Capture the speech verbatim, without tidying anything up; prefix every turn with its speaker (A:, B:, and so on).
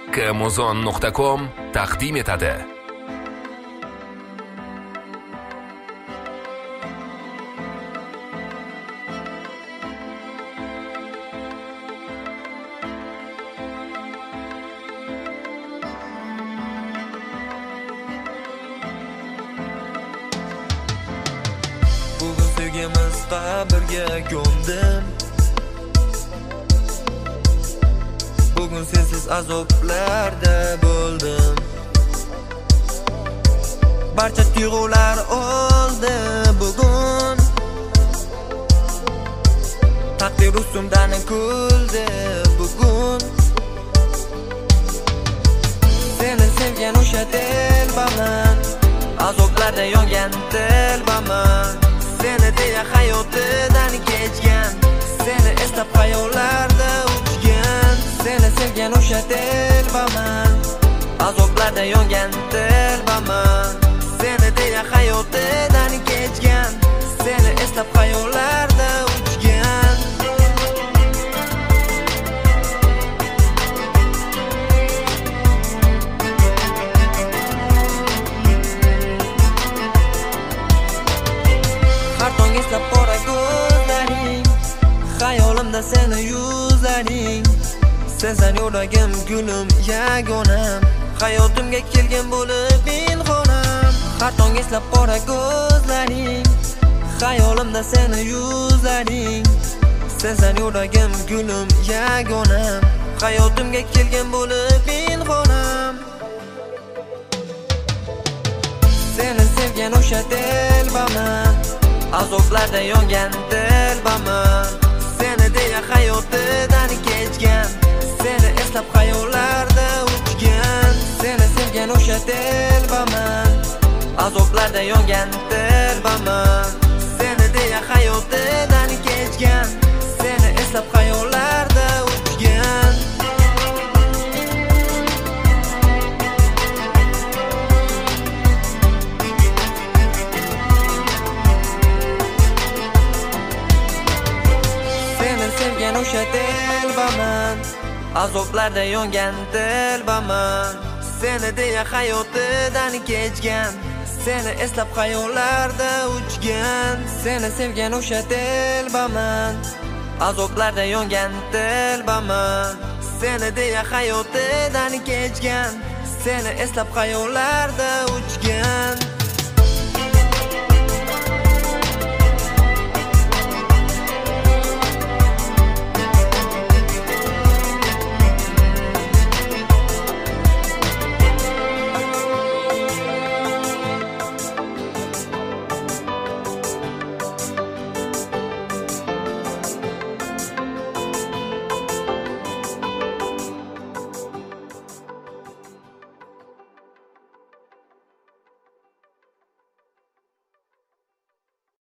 A: kmozon nuqta com taqdim etadi.
B: Bugun sevgimiz qabrga ko'mdim. Bugun sensiz azoblarda bo'ldim. Barcha tuyg'ular o'ldi bugun. Taqdir ustimdan kuldi bugun. Seni sevgan o'sha telbaman, azoblarda yongan telbaman. Seni deya hayotidan kechgan, seni eslab xayollarda uchgan. Seni sevgan o'sha telbaman, azoblarda yongan telbaman. Seni deya hayotidan kechgan, seni eslab xayollarda uchgan. Har tong eslab qora ko'zlaring, xayolimda seni yuzlaring. Sensan yuragim, gulim, yagonam, hayotimga kelgan bo'lib pinhonam. Har tong eslab qora ko'zlaring, xayolimda seni yuzlaring. Sensan yuragim, gulim, yagonam, hayotimga kelgan bo'lib pinhonam. Seni sevgan o'sha telbaman, azoblarda yongan telbaman. Seni deya hayotidan kechgan, seni eslab xayollarda uchgan. Seni sevgan o'sha telbaman, azoblarda yongan telbaman. Seni deya hayotidan kechgan, seni eslab xayollarda uchgan. Seni sevgan o'sha telbaman, azoblarda yongan telbaman. Seni deya hayotidan kechgan, seni eslab xayollarda uchgan. Seni sevgan o'sha telbaman, azoblarda yongan telbaman. Seni deya hayotidan kechgan, seni eslab xayollarda uchgan.